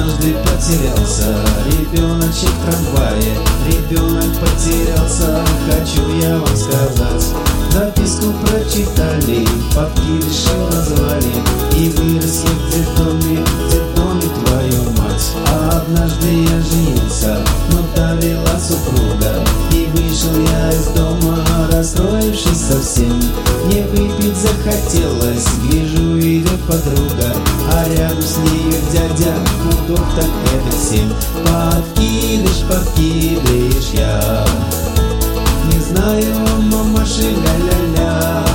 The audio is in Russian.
Однажды потерялся ребеночек в трамвае. Ребенок потерялся, хочу я вам сказать. Записку прочитали, подкидышем назвали, и вырос я в детдоме твою мать. А однажды я женился, но довела супруга, и вышел я из дома, расстроившись совсем. Мне выпить захотелось, гляжу, идет подруга, а рядом с нею дядя, пудов так это 7. Подкидыш, подкидыш я, не знаю, мамаши, ля-ля-ля.